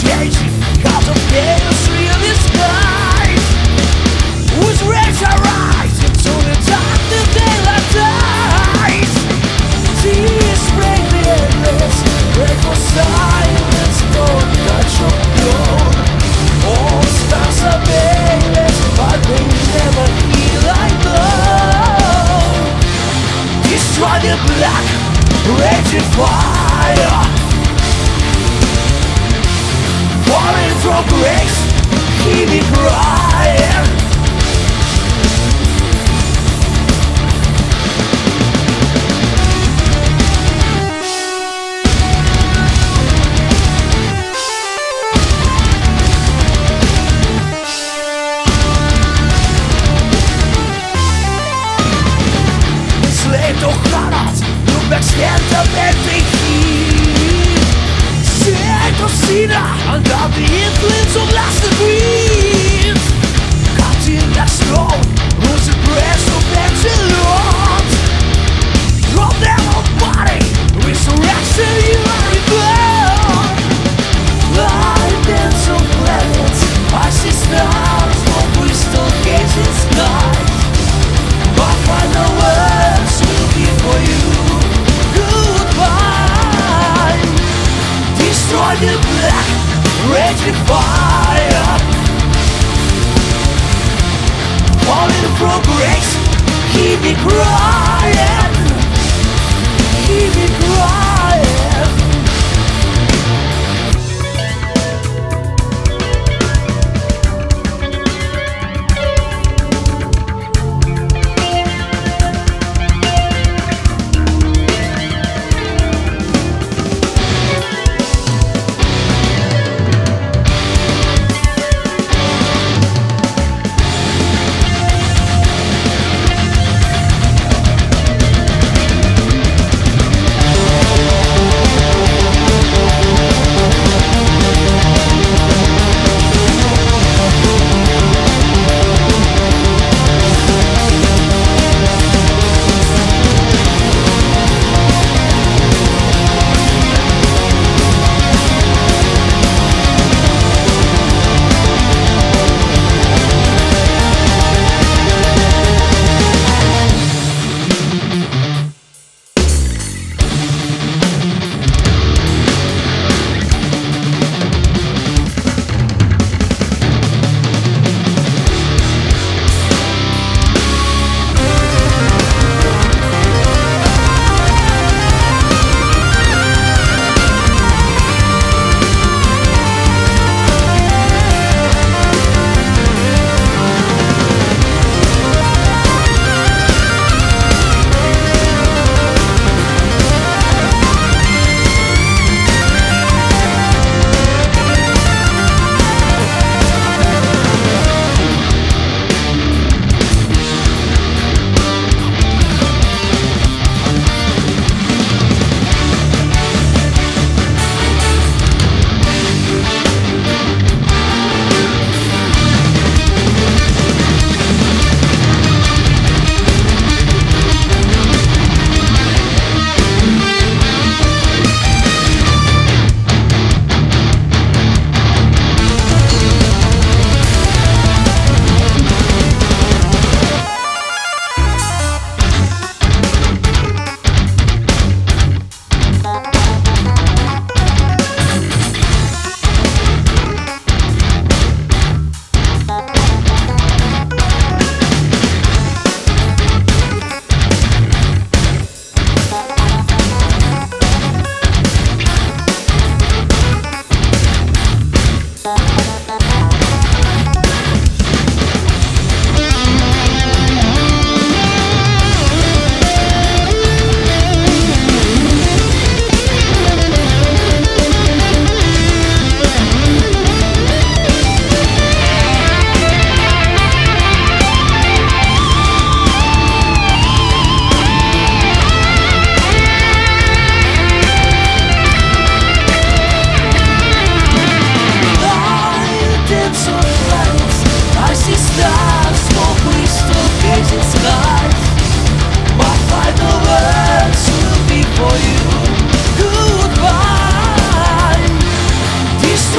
changing, cause of chaos real disguise. Whose rays are rise into the dark, the daylight dies. Tears break the endless, break for silence, don't touch your gold. All stars are babies, but they never heal, I know. Destroy the black, raging fire, falling from grace, keep me crying. Slave to Harat, look back świętamente hit. Święto Sina, under the influence of last degrees. Cutting the stone, lose the breath of excellence. Drop them on body, resurrection you are reborn. Flying dance of planets, I see stars from crystal gazing skies. My final words will be for you. Goodbye. Destroy the black, raging fire, falling from grace, keep me crying, keep me crying.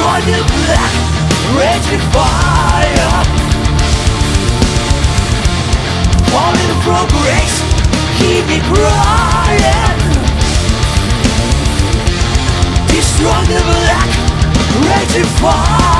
Destroy the black, raging fire. Falling from grace, keep me crying. Destroy the black, raging fire.